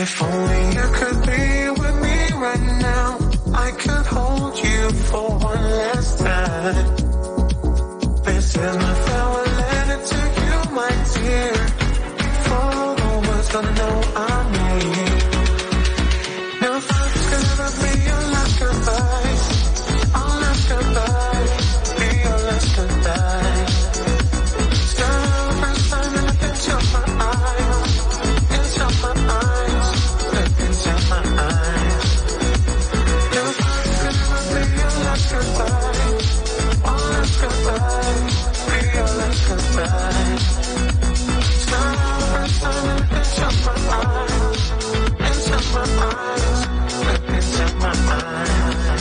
If only you could be with me right now, I could hold you for one last time. This is my farewell letter to you, my dear. For the world's gonna know I'm here. No thoughts could ever be your last goodbye. Our last goodbye, be your last goodbye. Start the first time and look into my eyes, into my eyes, look into my eyes. No thoughts could ever be your last goodbye. Our last goodbye, be your last goodbye. Start the first time and look into my eyes, into my eyes, look into my eyes.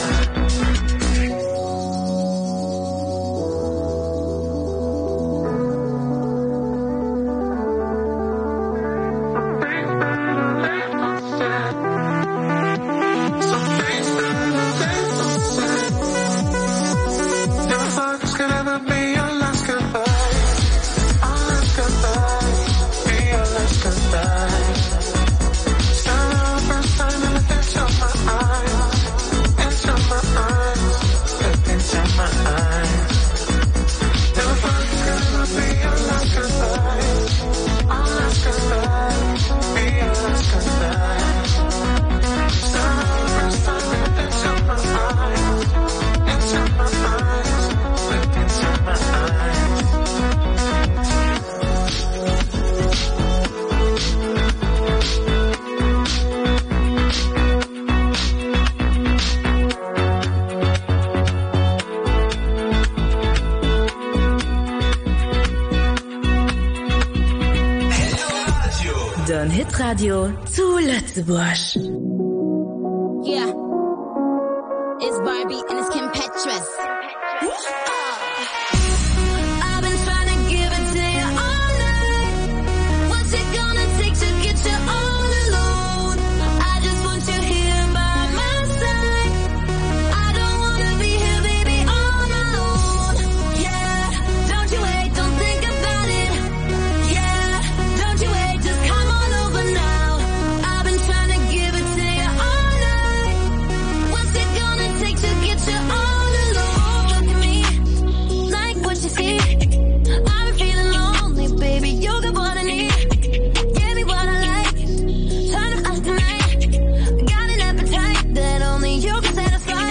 Radio zu Lützebusch. Yeah, it's Barbie and it's Kim Petras. I've been trying to give it to you all night. What's it gonna take to get you all alone? I just want you here by my side. I don't wanna be here, baby, all alone. Yeah, don't you wait, don't think about it. Yeah, don't you wait, just come on over now. I've been trying to give it to you all night. What's it gonna take to get you all alone? Look at me, like what you see. I've been feeling lonely, baby, you're the one I need. Give me what I like, turn up tonight. Got an appetite that only you can satisfy.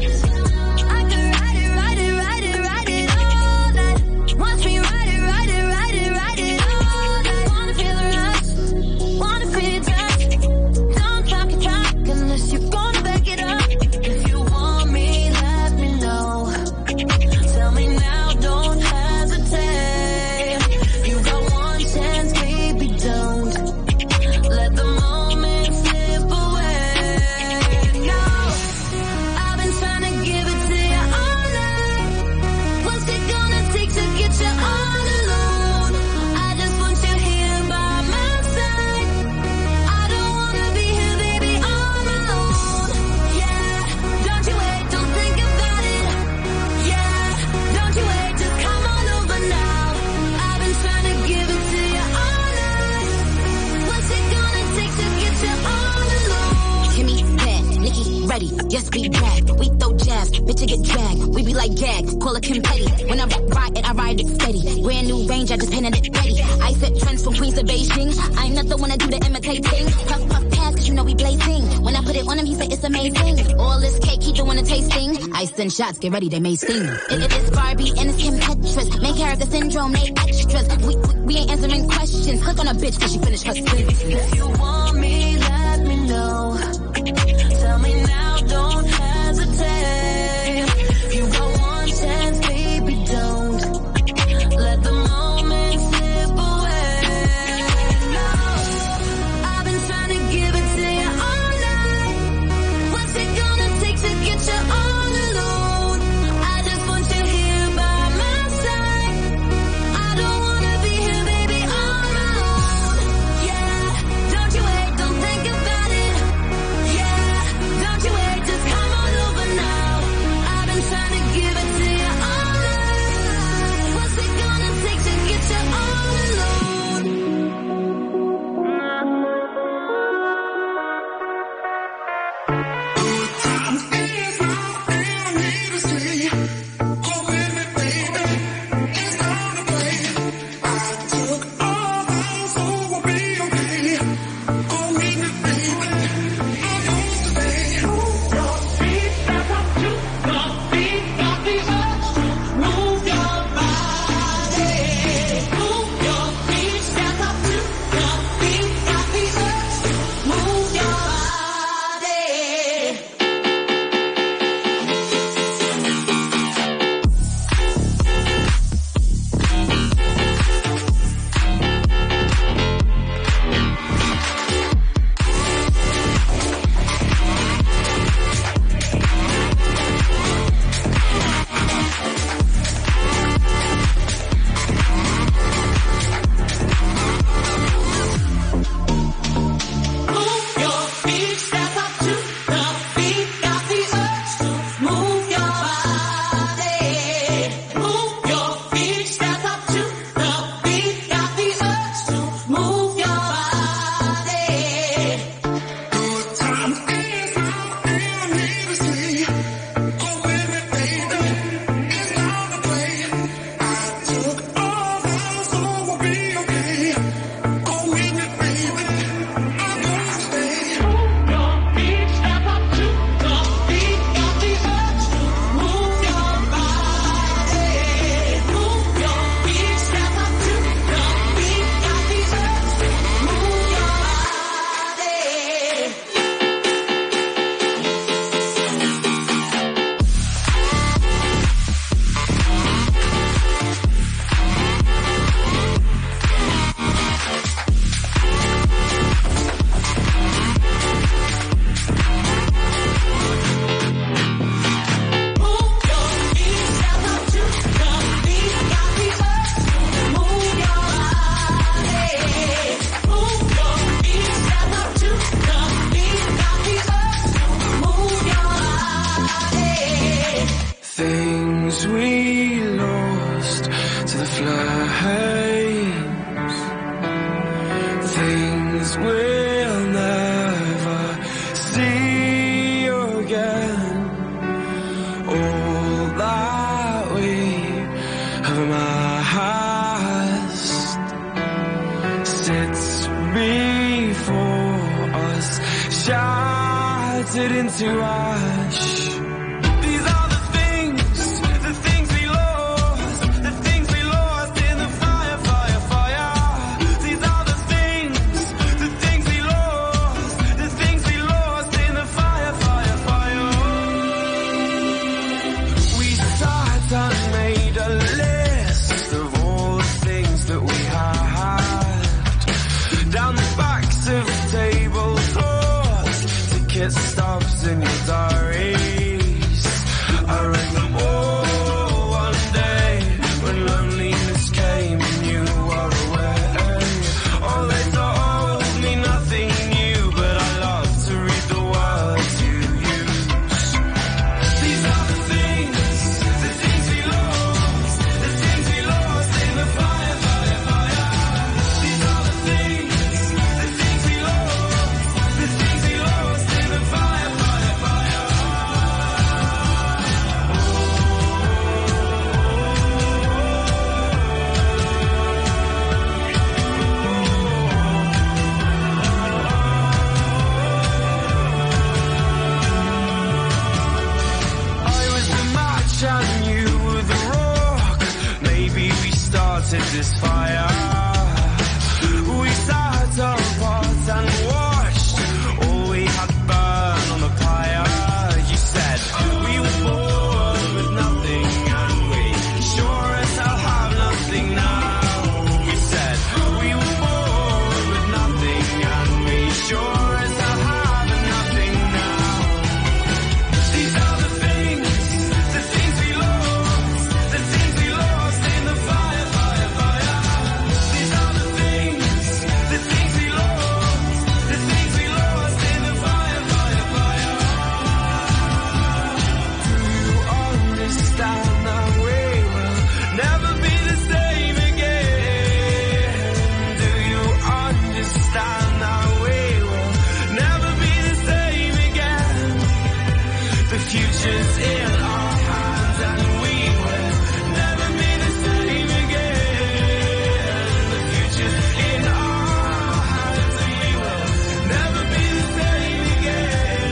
I can ride it, ride it, ride it, ride it all night. Watch me ride it, ride it, ride it, ride it all night. Wanna feel the rush, wanna feel your touch. Don't drop your truck unless you're gonna back it up. If you want me, let me know. Tell me now, don't hesitate. You got one chance, baby, don't let the moment slip away. No, I've been trying to give it to you all night. What's it gonna take to get you all alone? I just want you here by my side. I don't wanna be here, baby, all alone. Yeah, don't you wait, don't think about it. Yeah, don't you wait, just come on over now. I've been trying to give it to you all night. What's it gonna take to get you all alone? Kimmy, bad, Nikki, ready, yes, we back. We throw jabs, bitch, you get dragged. We be like gag, call it Kim Petty. When I ride it, I ride it steady. Brand new range, I just painted it ready. I set trends from Queens to Beijing. I ain't nothing when I do the imitating. Puff, puff, pass, cause you know we blazing. When I put it on him, he said it's amazing. All this cake, he doing a tasting. Ice and shots, get ready, they may sting. It's Barbie and it's Kim Petras. Main character syndrome, they extras. We ain't answering questions. Click on a bitch cause she finished her sentence. If you want me, let me know. Tell me now, don't hesitate. You got one chance, baby, don't let the moment slip away. No, I've been trying to give it to you all night. What's it gonna take to get you all alone? I just want you here by my side. I don't wanna be here, baby, all alone. Yeah, don't you wait, don't think about it. things we'll never see again. All that we have amassed sits before us, shattered into ash. Stops in your diaries. I read them all one day when loneliness came and you were away. Oh, they told me nothing new, but I love to read the words you use. These are the things we lost, the things we lost in the fire, fire, fire. These are the things we lost, the things we lost in the fire, fire, fire. I was the match and you were the rock. Maybe we started this fire. We sat apart and watched all we had burn on the pyre. You said we were born with nothing and we sure as hell have nothing now. We said we were born with nothing and we sure as hell have nothing now. These are the things we lost, the things we lost in the fire, fire, fire. These are the things we lost, the things we lost in the fire, fire, fire. Do you understand that we will never be the same again? Do you understand that we will never be the same again? The future's in our hands and we will never be the same again. The future's in our hands and we will never be the same again.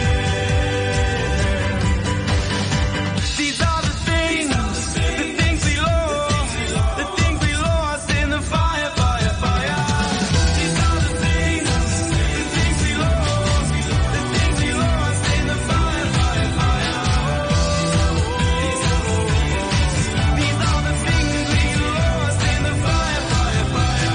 These are the things we lost, the things we lost in the fire, fire, fire. These are the things we lost, the things we lost in the fire, fire, fire. These are the things we lost in the fire, fire, fire.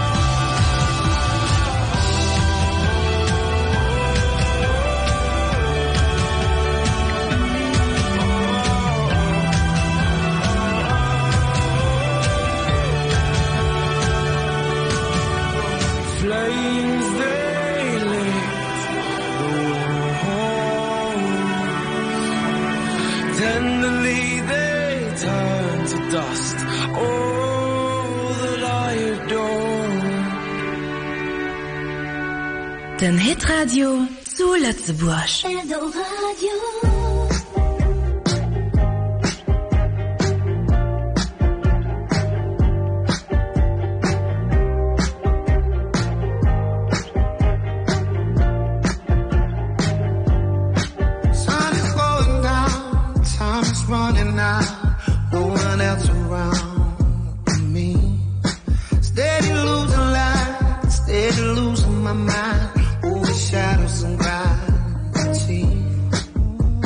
Flames they lit the walls. Tenderly they turn to dust. All that I adore. Den Hitradio zu Lützeburg. Eldoradio. Sun is going down, time is running out, no one else around me. Steady losing light, steady losing my mind, over shadows and gravity.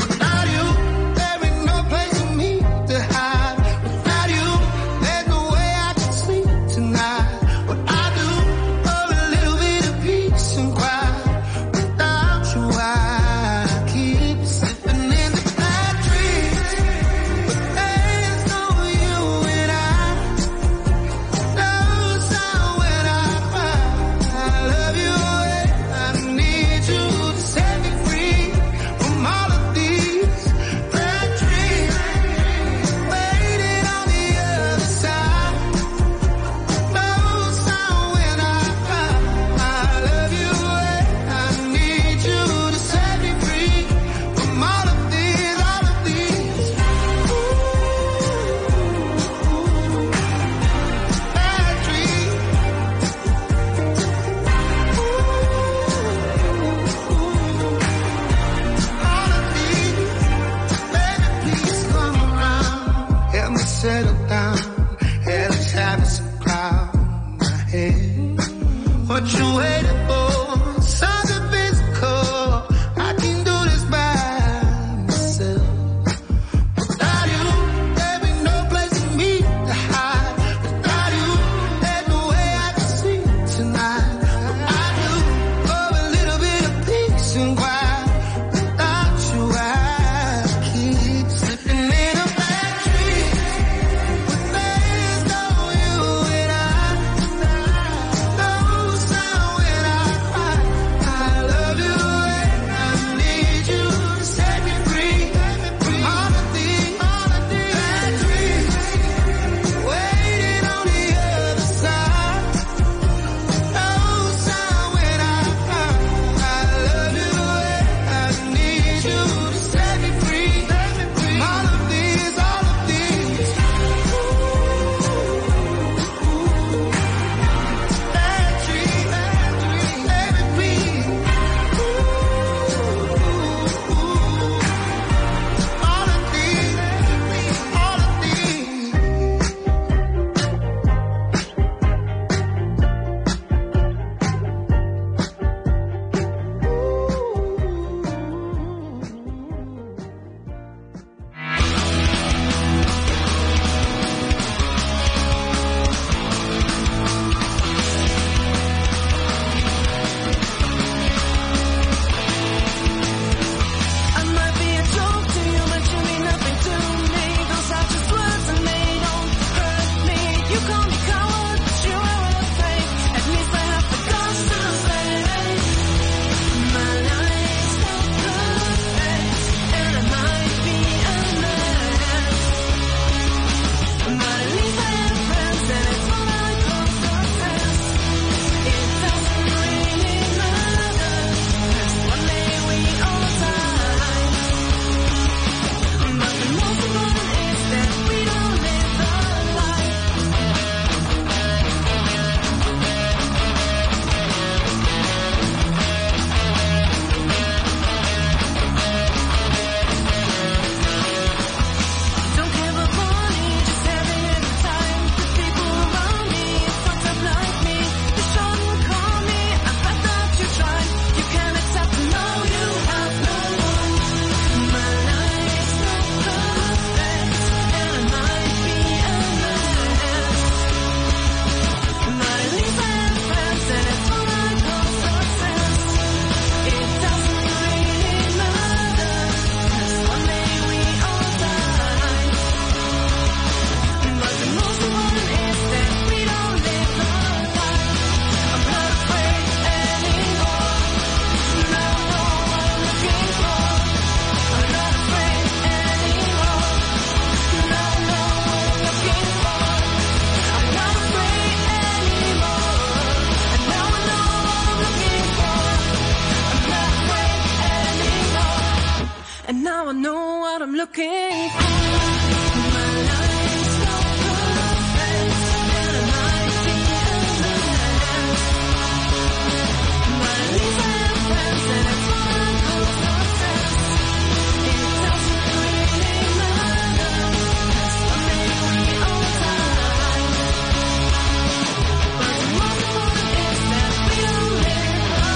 I'm looking for. My life's so perfect, and I see evidence. My leaves and friends, and it's what I call success. It doesn't really matter, 'cause one day we all die. But the most important is that we don't live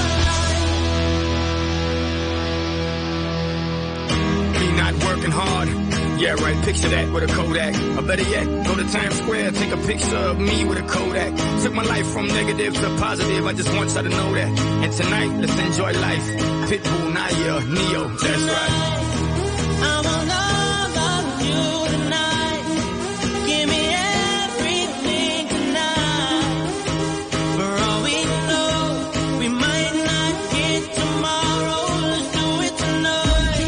a lie. Me not working hard. Yeah, right, picture that with a Kodak. Or better yet, go to Times Square, take a picture of me with a Kodak. Took my life from negative to positive, I just want y'all to know that. And tonight, let's enjoy life. Pitbull, Naya, Neo, that's right. I will love you tonight. Give me everything tonight. For all we know, we might not get tomorrow. Let's do it tonight.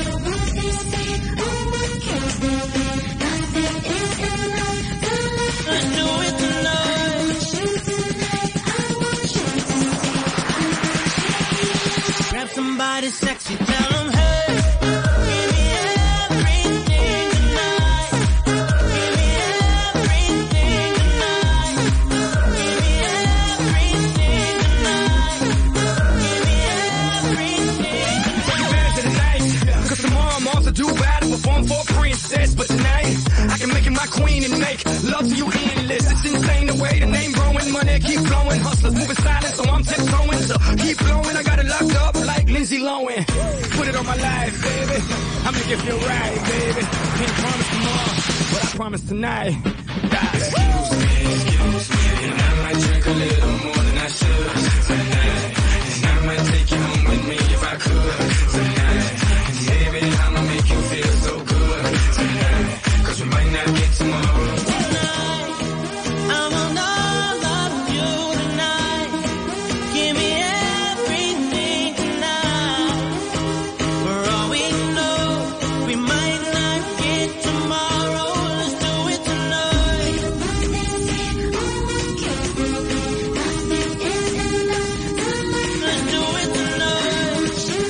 Let's do it tonight. Grab somebody sexy, tell them, hey, give me everything tonight. Give me everything tonight. Give me everything tonight. Give me everything. Take advantage of the night, cause tomorrow I'm off to do battle, perform for a princess. But tonight, I can make it my queen and make love to you endless. It's insane the way the name growing, money keep flowing. Hustlers moving silent, so I'm tiptoeing. So keep blowing, I got it locked up like Lindsay Lohan. Put it on my life, baby. I'll make it feel right, baby. Can't promise tomorrow, but I promise tonight. Excuse me, and I might drink a little more than I should tonight. And I might take you home with me if I could tonight. And baby, I'ma make you feel so good tonight. Cause we might not get tomorrow. I will love you tonight. Give me everything tonight. For all we know, we might not get tomorrow. Let's do it tonight. Let's do it tonight.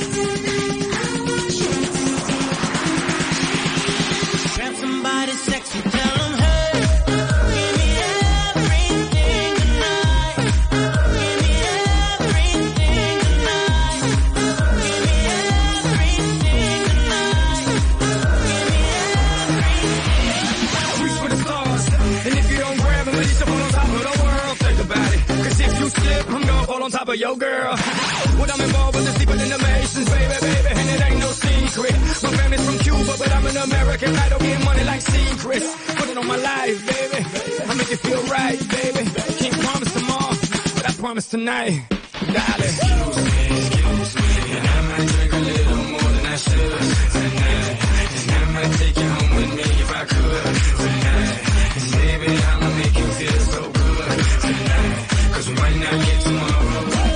Grab somebody sexy, tell them, hey, give me everything tonight. Give me everything tonight. Give me everything tonight. Give me everything. Reach for the stars, and if you don't grab them, at least fall on top of the world. Think about it, cause if you slip, I'm gonna fall on top of your girl. What I'm involved with is deeper than the Masons, baby, baby, and it ain't no secret. My family's from Cuba, but I'm an American. I don't get money like secrets. Put it on my life, baby. I make it feel right, baby. Can't promise tomorrow, but I promise tonight, darling. Excuse me, and I might drink a little more than I should tonight. And I might take you home with me if I could tonight. And baby, I'ma make you feel so good tonight. Cause we might not get tomorrow.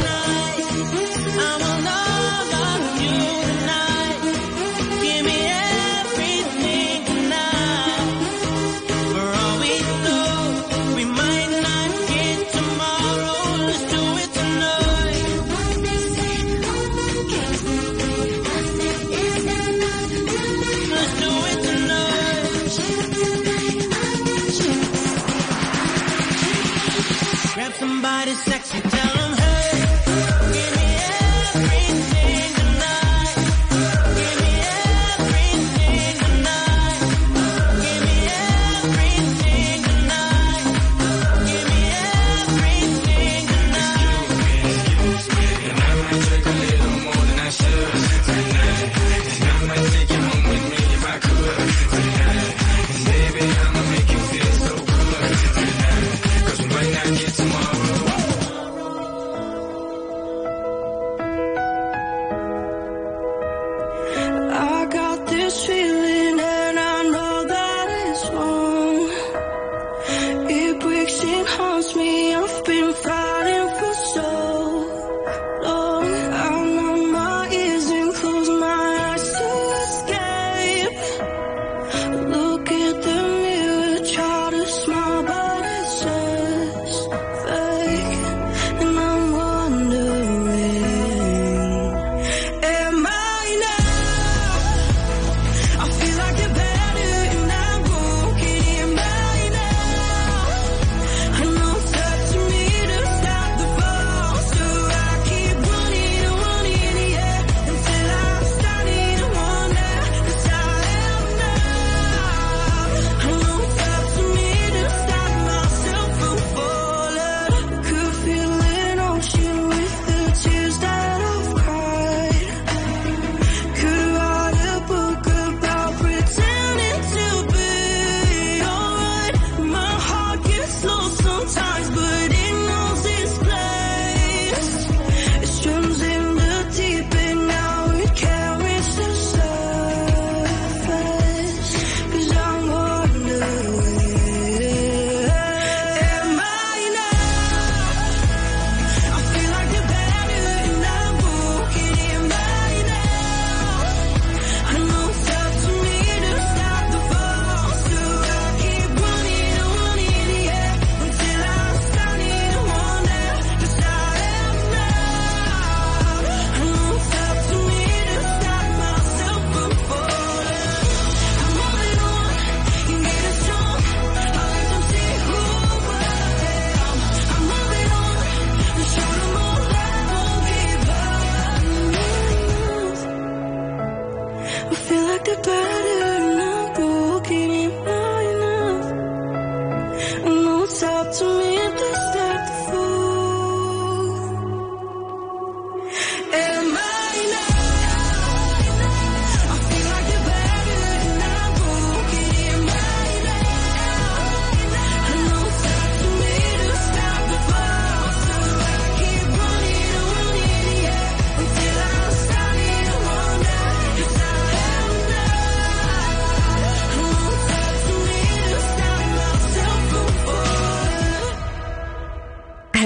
I will love you tonight. Give me everything tonight. For all we know, we might not get tomorrow. Let's do it tonight.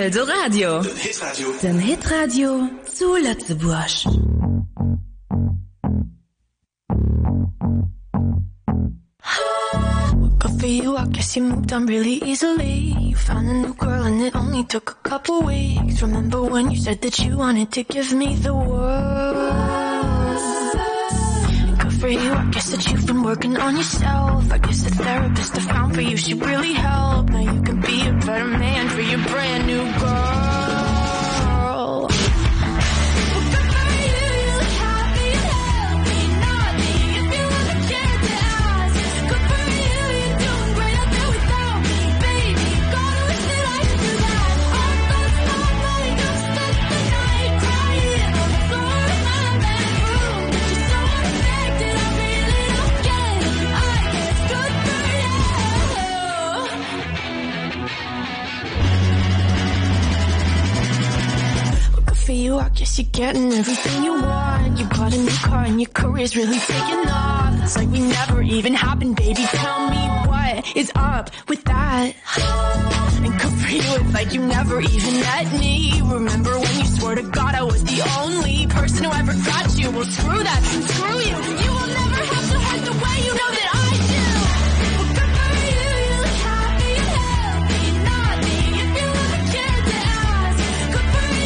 Eldoradio. Den Hitradio zu Lützeburg. Good for you, I guess you moved on really easily. You found a new girl and it only took a couple weeks. Remember when you said that you wanted to give me the world? Good for you, I guess that you've been working on yourself. I guess the therapist I found for you should really help. Now you can be a better man for your brand new girl. For you, I guess you're getting everything you want. You bought a new car and your career's really taking off. It's like we never even happened, baby. Tell me what is up with that? And good for you, it's like you never even met me. Remember when you swore to God I was the only person who ever got you? Well, screw that, screw you. You will never have to hurt the way you know that I do. Well, good for you, you look happy and healthy. Not me, if you ever cared to ask. Good for you.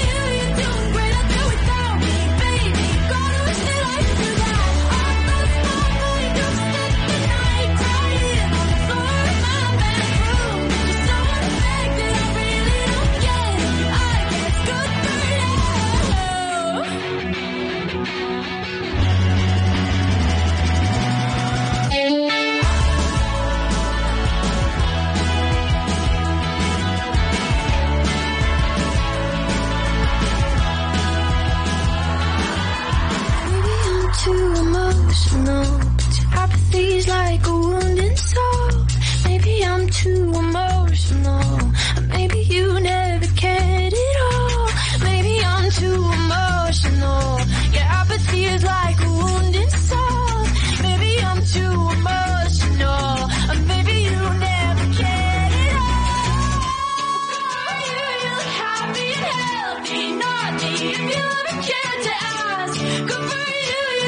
Too emotional. Apathy's like a wounded soul. Maybe I'm too emotional. Maybe you never cared at all. Maybe I'm too emotional. Yeah, apathy is like a wounded soul. Maybe I'm too emotional. Maybe you never cared at all. You look happy and healthy. Not me, if you ever cared to ask. Good for you.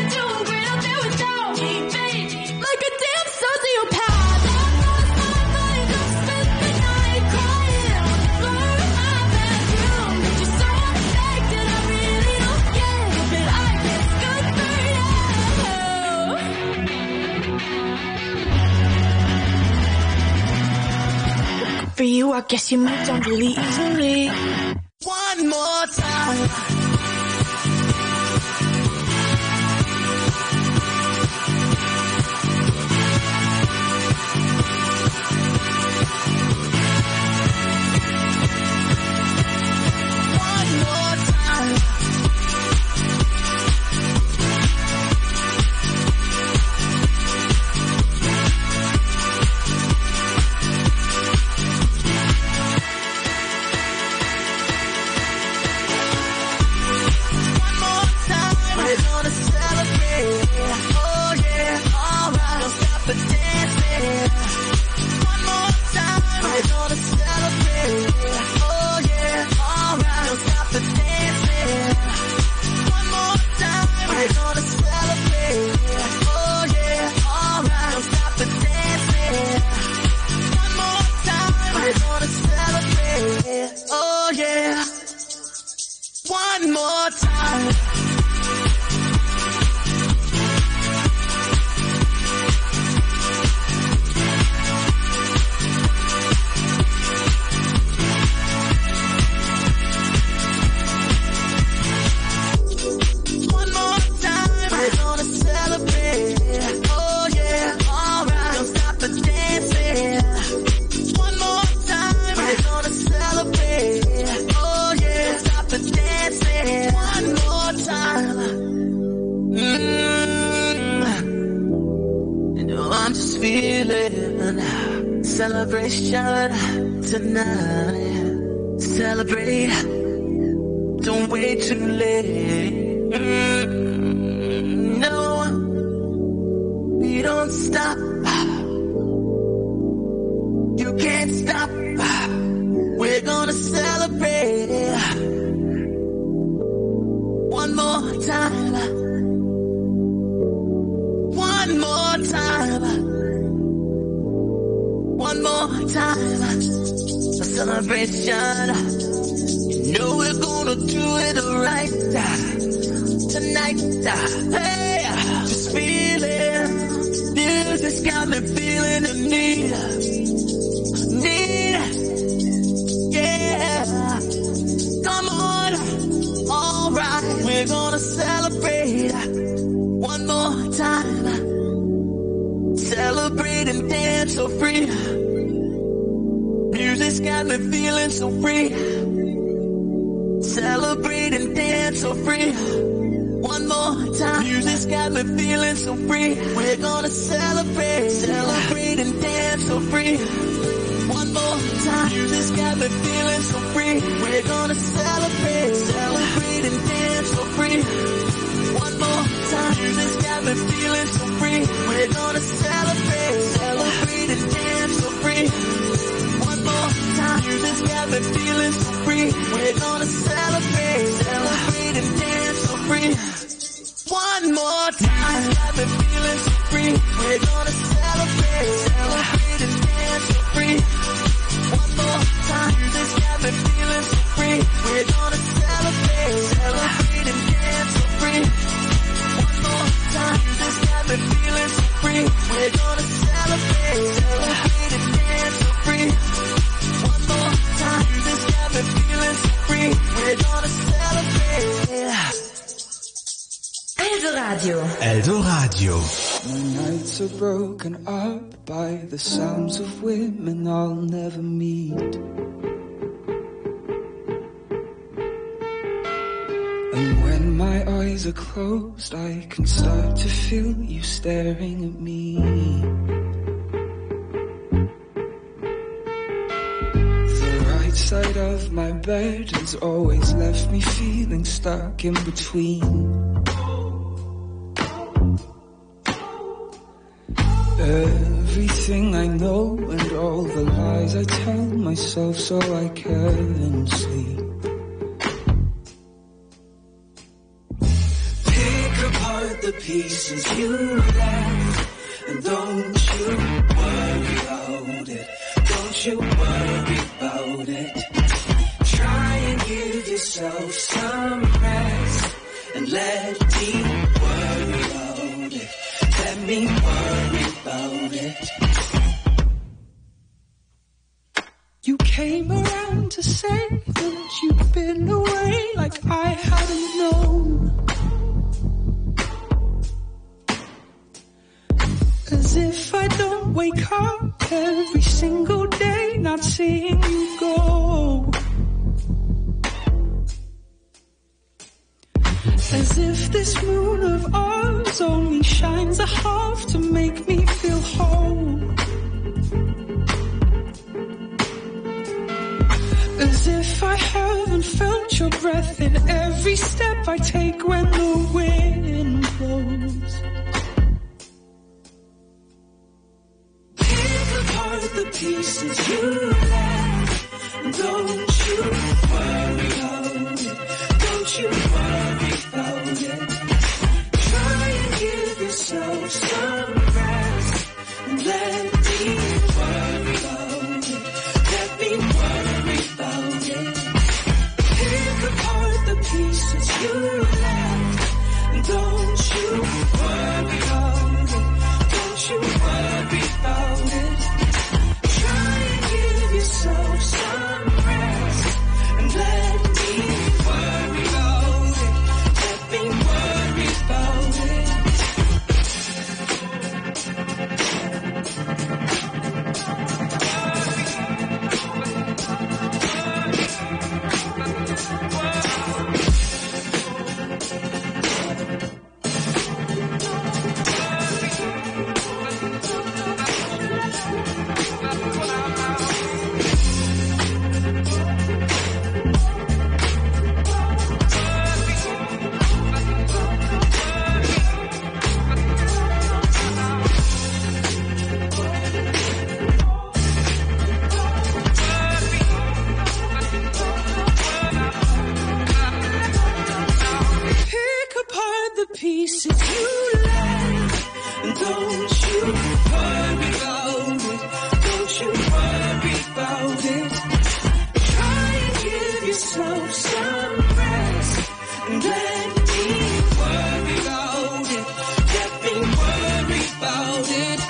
For you, I guess you moved on really easily. One more time. One more time. Celebration tonight. Celebrate. Don't wait too late. No, we don't stop. You can't stop. We're gonna celebrate. more time. One more time. One more time. A celebration. You know we're gonna do it right tonight. Hey, just feeling. Music's got me feeling the need. Yeah. Come on. Alright, we're gonna celebrate one more time. Celebrate and dance so free. Music's got me feeling so free. Celebrate and dance so free. One more time. Music's got me feeling so free. We're gonna celebrate and dance so free. One more time. Music's got me feeling so free. We're gonna celebrate and dance so free. One more time. Music's got me feeling so free. We're gonna celebrate and dance so free. One more time. Music's got me feeling so free. We're gonna celebrate and dance so free. One more time. Got me feeling so free. We're gonna celebrate and dance so free. One more time. Music's got me feeling so free. We're gonna celebrate and dance so free. One more time. Music's got me feeling so free. We're gonna celebrate and dance so free. One more time. Music's got me feeling so free. We're gonna celebrate. Eldoradio. My nights are broken up by the sounds of women I'll never meet. And when my eyes are closed, I can start to feel you staring at me. The right side of my bed has always left me feeling stuck in between. Everything I know and all the lies I tell myself so I can sleep. Pick apart the pieces you left, and don't you worry about it. Don't you worry about it. Try and give yourself some rest, and let me worry about it. Let me worry about it. You came around to say that you've been away like I hadn't known. As if I don't wake up every single day not seeing you go. As if this moon of ours only shines a half to make me feel whole. As if I haven't felt your breath in every step I take when the wind blows. Pick apart the pieces you left. Don't you worry about it. Don't you worry about it. Try and give yourself some rest, and let me worry about it. Let me worry about it. Pick apart the pieces you left, pieces you left. And don't you worry about it. Don't you worry about it. Try and give yourself some rest. And let me worry about it. Let me worry about it.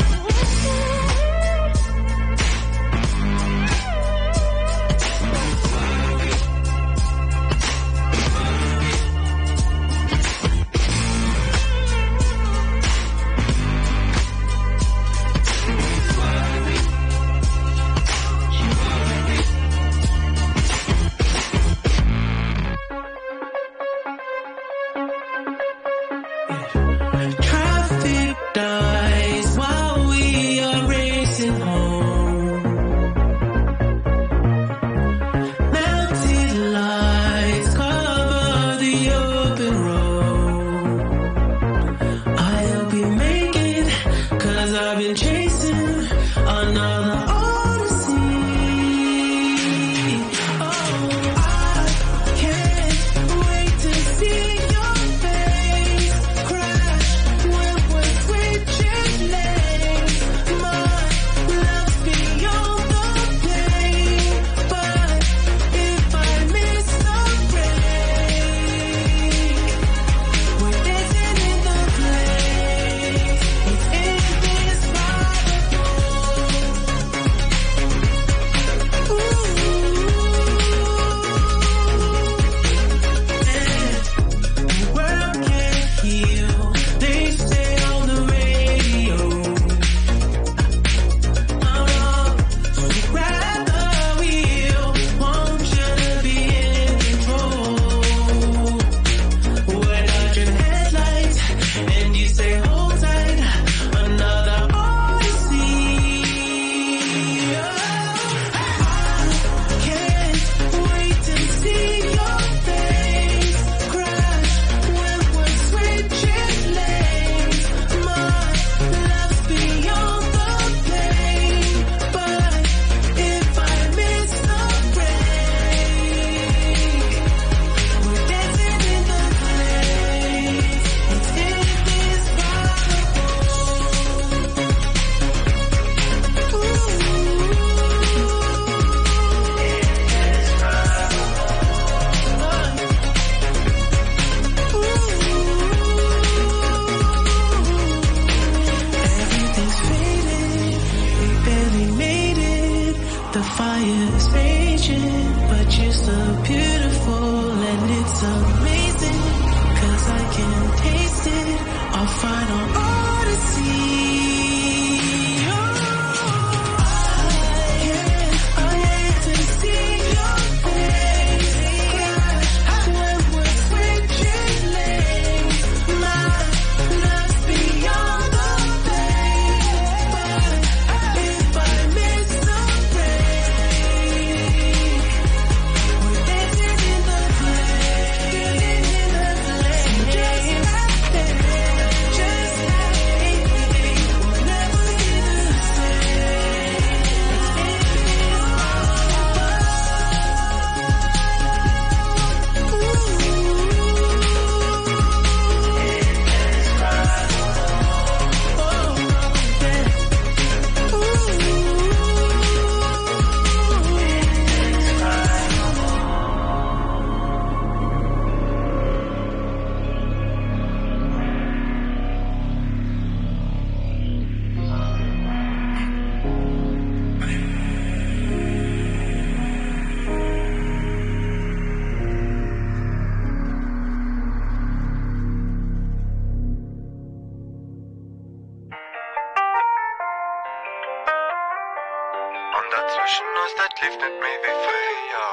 Dazwischen uns, das lief nicht mehr wie früher.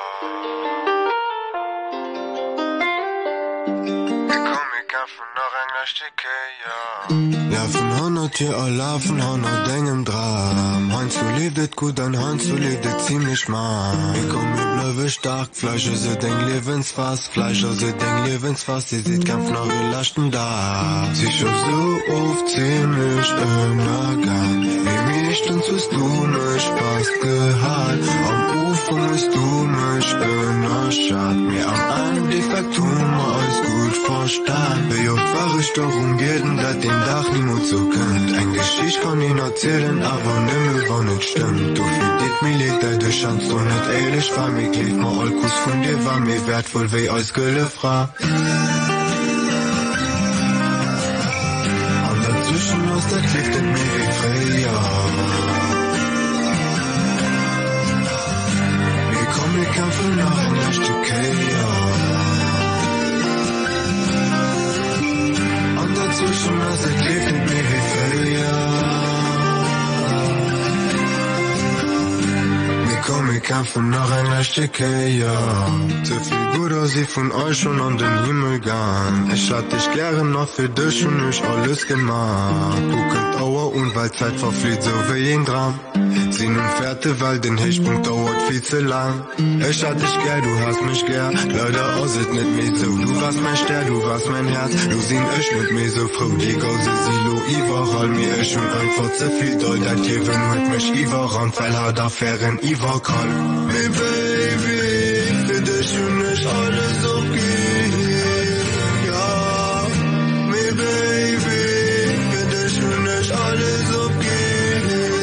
Ich komm, ich kann von noch ein Stücke, ja. Laufen 100 Jahre, laufen 100 engem Dram. Heinz, du lebtet gut, dann Heinz, du lebtet ziemlich mal. Ich komm, ich bleibe stark, Fleische sind dein Lebensfass, Fleische sind dein Lebensfass, die sieht Kampf noch gelachten da. Sie schon so oft ziemlich Gang. Wie mich, dann tust du mich fast gehalten. Am Ufer musst du mich Schad. Mir am Endeffekt tun wir alles gut verstanden. Wie oft war ich doch umgehen, dass den Dach niemand so kennt. Ein Geschichte kann ich erzählen, aber nimmer, wann nicht stimmt. Du für dit mir lebt, du scheinst du nicht ehrlich, war mir klebt mal Alkus von dir, war mir wertvoll, wie als Gülle frag. Und dazwischen aus der klebt in mir wie Freya. Wir kommen, wir kämpfen nach ein Stück dazwischen aus der klebt in mir wie Freya. Wir kämpfen nach einer Stücke, ja. So viel gut aus sie von euch schon an den Himmel gehen. Ich lade dich gerne noch für dich und ich alles gemacht. Guckt Auer und weil Zeit verfliegt so wie ein Dram. Sie nimmt Fährte, weil den Höchstpunkt dauert viel zu lang. Ich hatte dich gern, du hast mich gern. Leider aussieht nicht mehr so. Du warst mein Stern, du warst mein Herz. Du siehst ich nicht mehr so froh. Die Gause Silo, überall mir ist schon einfach zu viel. Deutet hier, wenn mit mich überall weil hat Affären überall. Me baby, für dich und ich alles okay. Ja, me baby, für dich und ich alles okay.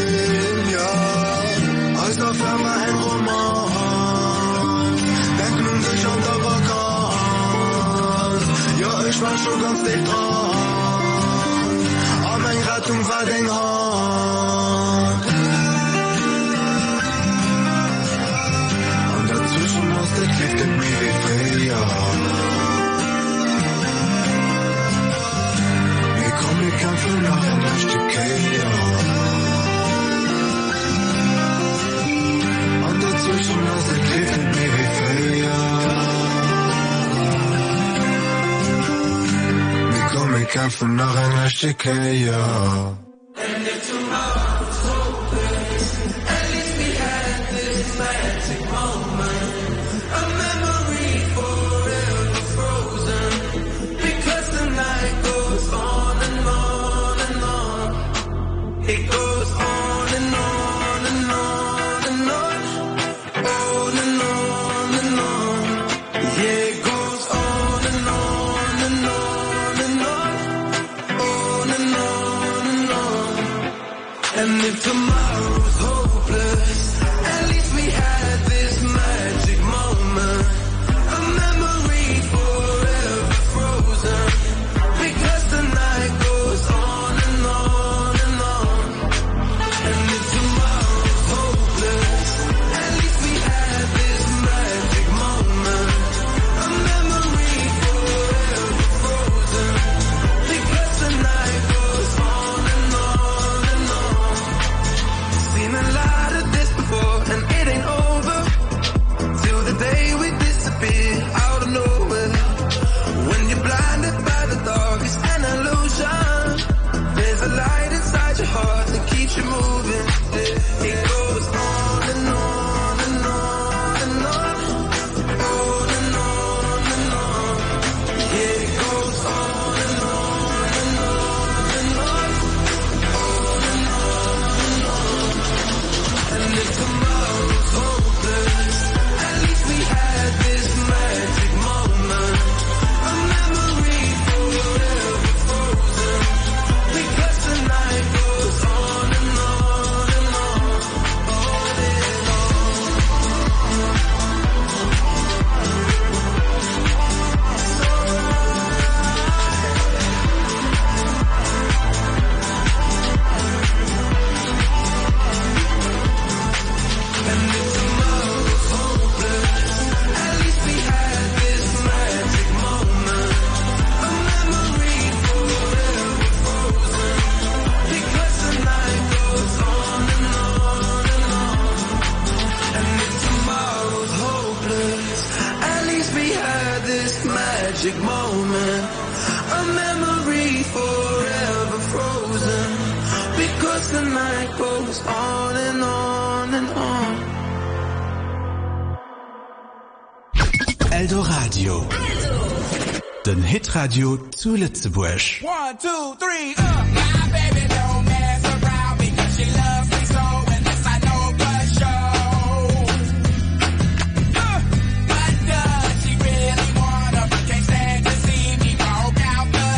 Als auf einmal ein Roman, denken um sich an der Vakanz. Ja, ich war schon ganz dicht dran, aber meine Rettung war den Hand. Und dazwischen aus der Klick in mir wie Freya. Wir kommen, wir kämpfen nach einer Stücke, ja. Dazwischen aus der Klick in mir wie Freya. Wir kommen, wir kämpfen nach einer Stücke, ja. And if tomorrow's hopeless, at least we had this magic moment, a memory forever frozen, because the night goes on and on and on. It goes on and on and on and on. On and on and on. Yeah, it goes on and on and on and on. On and on and on. And if tomorrow's hopeless, at least we had this magic moment, a memory forever frozen, because the night goes on and on and on. And if tomorrow's hopeless, at least we had this magic moment, a memory forever frozen, because the night goes on and on and on. Seen a lot of this before and it ain't over, till the day we disappear out of nowhere. When you're blinded by the dark, it's an illusion. There's a light inside your heart that keeps you moving. It goes on and on and on and on. On and on and on. Yeah, it goes on and on and on and on. On and on and on. And if tomorrow's hopeless, at least we had this magic moment, a memory forever frozen, because the night goes on and on and on, on and on. And if tomorrow's hopeless, at least we had this magic moment, a memory forever frozen, because the night goes on and on and on. And if tomorrow's hopeless, at least we had this magic moment, a memory forever frozen, because the night goes on and on and on. Eldoradio. Den Hitradio zu Lützeburg. 1, 2, 3, My baby don't mess around because she loves me so, and this I know for sure. But does she really wanna? But can't stand to see me broke out the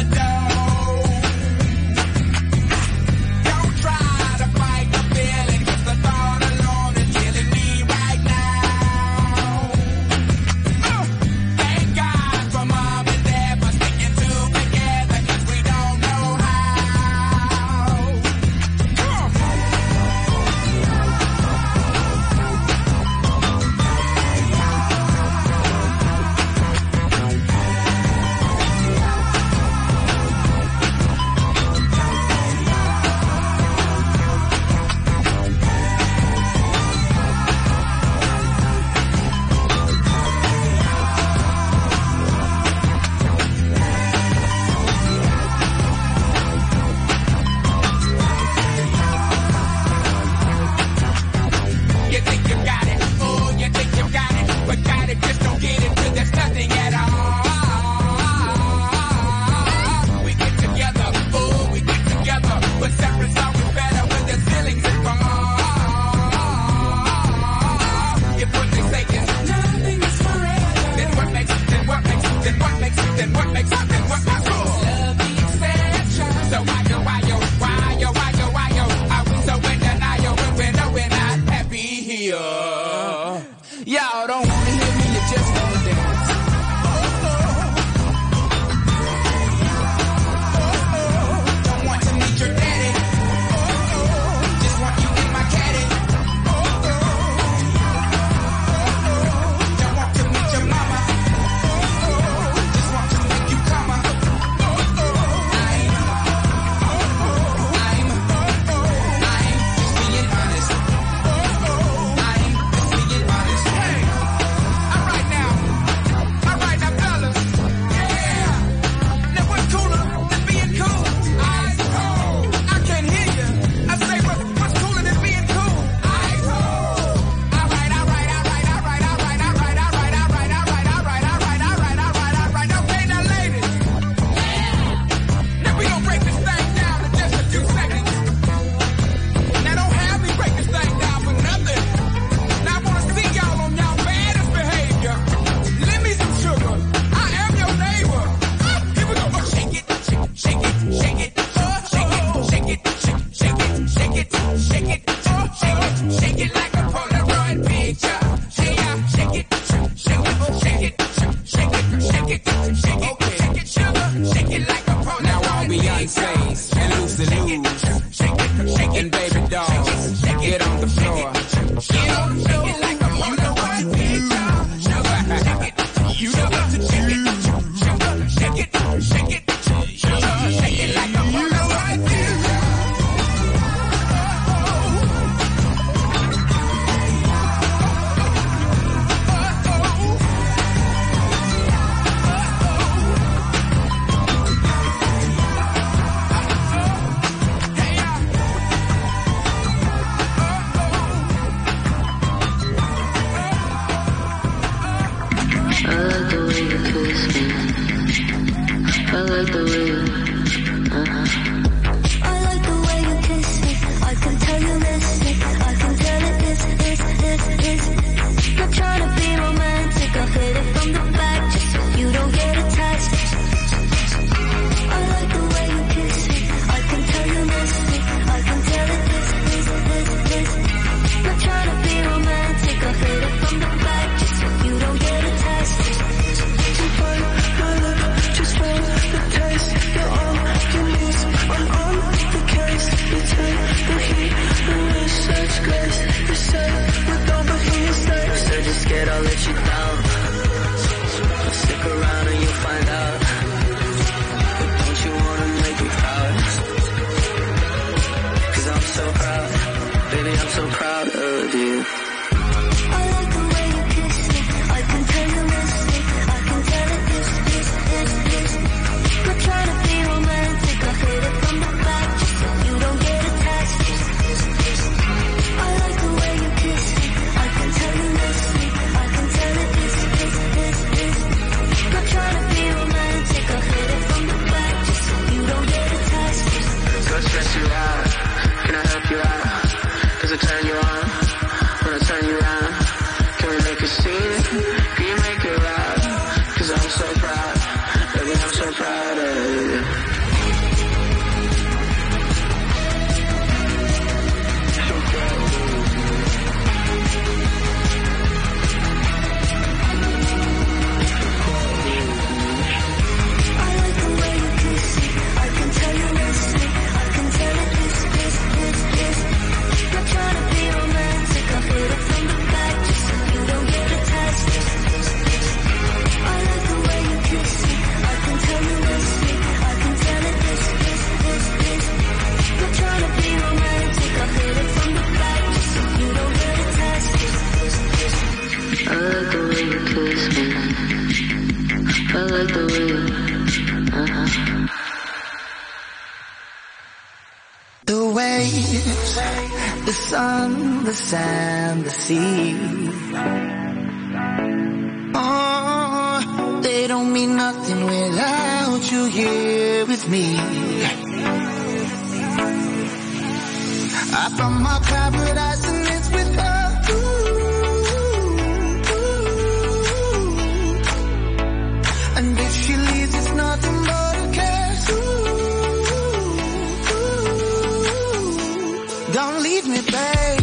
I like the way you kiss me. I can tell you miss it. I can tell it is. Not trying to be romantic. I'll hit it from the back just so you don't get attached. I like the way you kiss me. I can tell you miss it. I can tell it is. Not trying to be romantic. I'll hit it from the back just so you don't get attached. To find my love, just for the taste. You're all you need. I'm on the case. You take the heat, the wish, such grace. You say you don't, but you stay. So just scared I'll let you down. Stick around and you'll find out. But don't you wanna make me proud? 'Cause I'm so proud. Baby, I'm so proud of you. I like the way you kiss me. I can tell you miss it. I can tell it is. Not trying to be romantic. I'll hit it from the back just so you don't get attached. I like the way you kiss me. I can tell you miss me. I can tell it is. Not trying to be romantic. I'll hit it from the back just so you don't get attached. So stress you out. Can I help you out? Does it turn you on? When I turn you around, can we make a scene? Can you make it loud? 'Cause I'm so proud. Baby, I'm so proud of you. So proud of you. I like the way you kiss me. I can tell you miss me. I can tell it is. Not trying to be romantic. I'll hit it from the back just so you don't get attached. I like the way you kiss me. I can tell you miss me. I can tell it is. Not trying to be romantic. I'll hit it from the back just so you don't get attached. I like the way you kiss me. I like the way you... The waves, the sun, the sand, the sea. Oh, they don't mean nothing without you here with me. I found my paradise and it's with her. And if she leaves, it's nothing but a curse. Don't leave me, babe.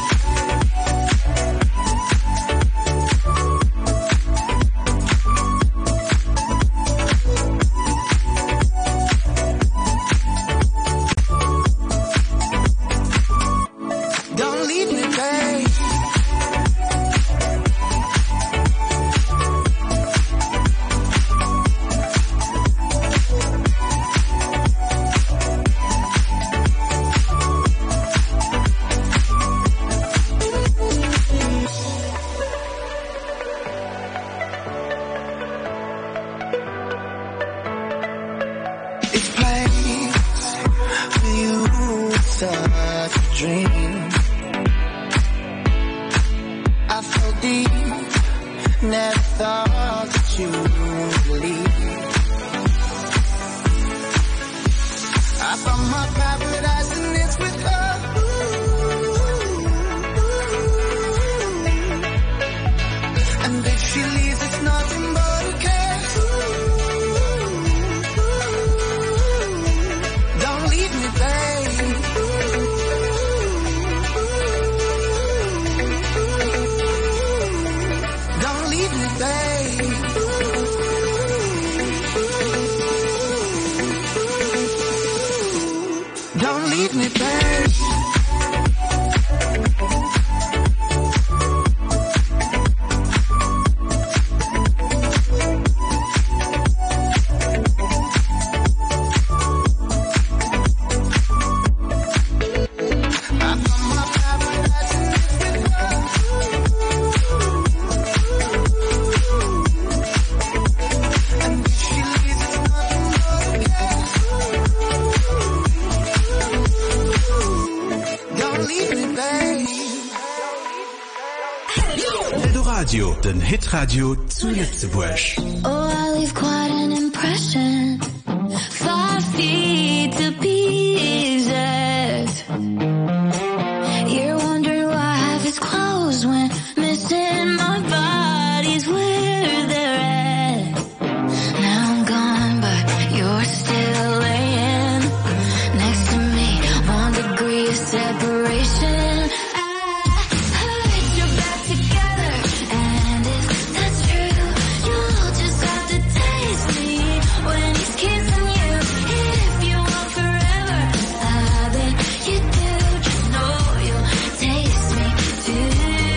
Don't leave me, babe. It's plain for you, it's such a dream. I felt deep, never thought that you would leave. I found my paradise and it's with her. And if she leaves, it's nothing but a curse. Don't leave me, babe. Don't leave me, babe. Don't leave me, babe. Radio, den Hitradio zu Lützebusch. Oh, I leave quite an impression. 5 feet to pieces. You're wondering why half is closed when missing my body's where they're at. Now I'm gone, but you're still laying next to me. 1 degree of separation. I heard you're back together, and if that's true, you'll just have to taste me when he's kissing you. If you want forever, I bet you do. Just know you'll taste me too.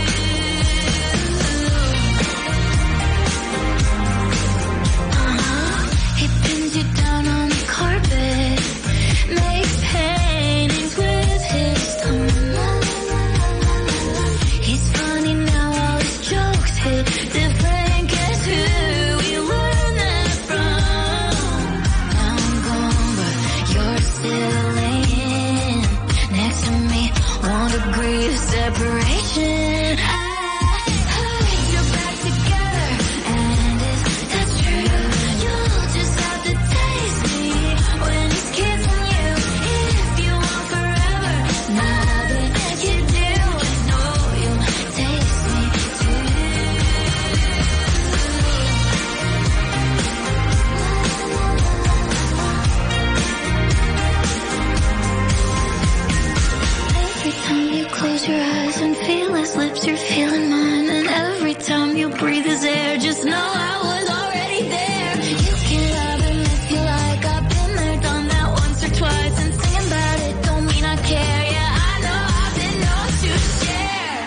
He pins you down on the carpet, makes paintings with his tongue. He's funny now, all his jokes hit different. Guess who we learned that from? Now I'm gone, but you're still laying next to me. 1 degree of separation. I heard you're back together, and if that's true, you'll just have to taste me when he's kissing you. If you want forever, now that you do, just know you'll taste me too. Every time you close your eyes and feel his lips, you're feeling mine. And every time you breathe his air, just know I was already there. You can love him if you like. I've been there, done that once or twice. And singing about it don't mean I care. Yeah, I know I've been known to share.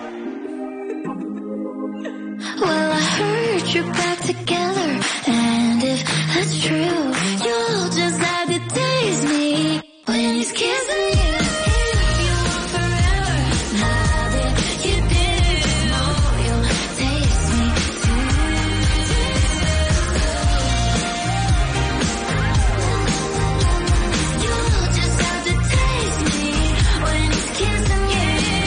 Well, I heard you're back together, and if that's true, you'll just have to taste me when he's kissing you. If you want forever, now that you do, just know you'll taste me too. You'll just have to taste me when he's kissing you.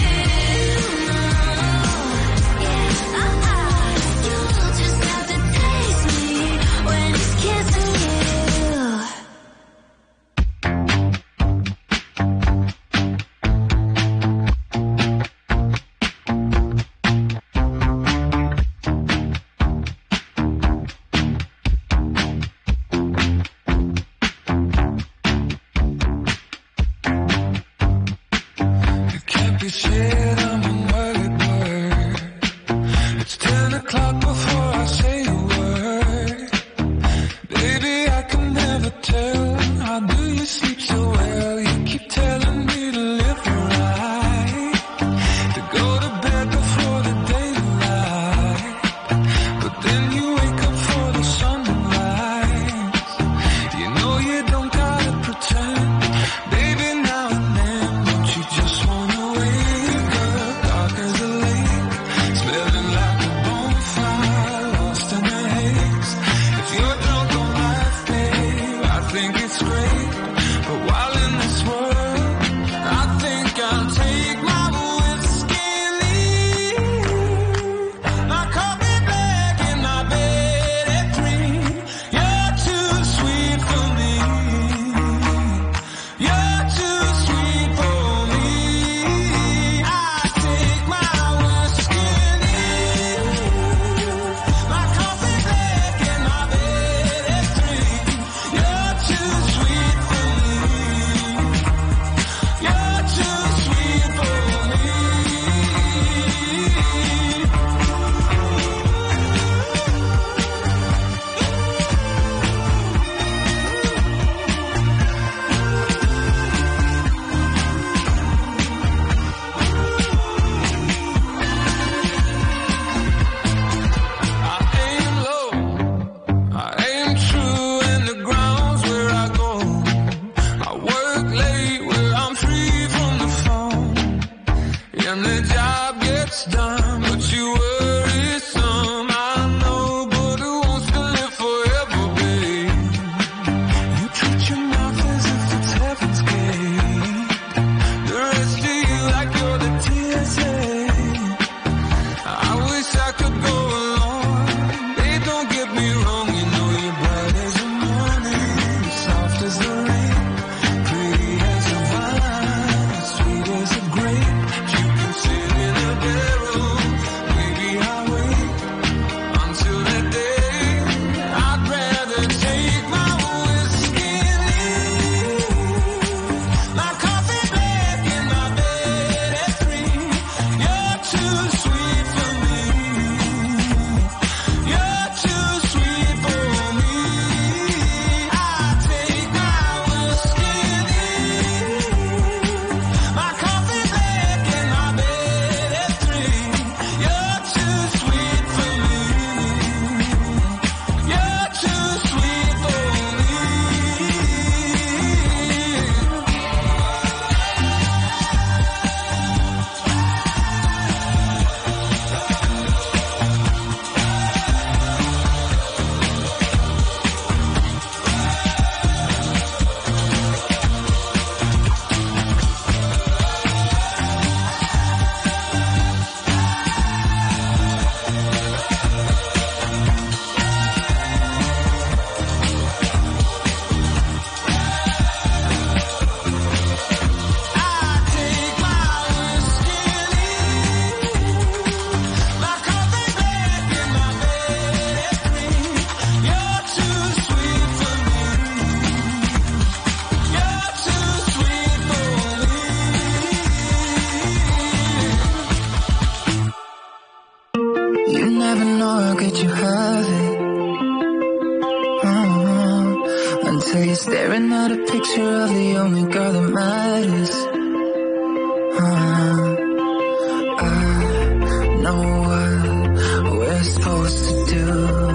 You'll just have to taste me when he's kissing you. It can't be said, I'm a word. It's 10 o'clock before I say a word. Baby, I can never tell. How do you sleep so well? You keep telling me to live right, to go to bed before the daylight. But then you wake up for the sunrise. You know you don't gotta pretend. Baby, now and then, don't you just wanna wake up dark as a lake, smelling like a bonfire, lost in the haze. If you're drunk on life, babe, I think it's great. But while in this world, I think I'll take my whiskey and leave. My coffee black and my bed at 3. You're too sweet for me. You're too sweet for me. I take my whiskey and leave. My coffee black and my bed at 3. You're too sweet for me. a picture of the only girl that matters. I know what we're supposed to do.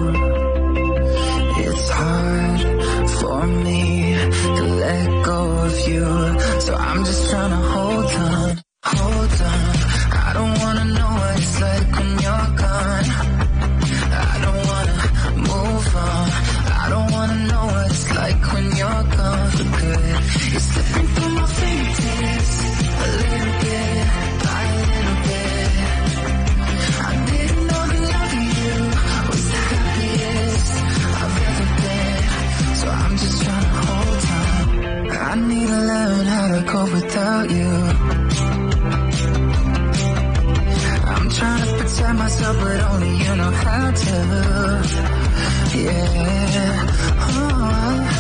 It's hard for me to let go of you, so I'm just trying to hold on, hold on. I don't wanna know what it's like when you're gone. I don't wanna move on. I don't wanna know what it's like when you're gone for good. You're slipping through my fingertips, a little bit, by a little bit. I didn't know that loving you was the happiest I've ever been, so I'm just trying to hold on. I need to learn how to cope without you. I'm trying to protect myself, but only you know how to. Yeah. Oh.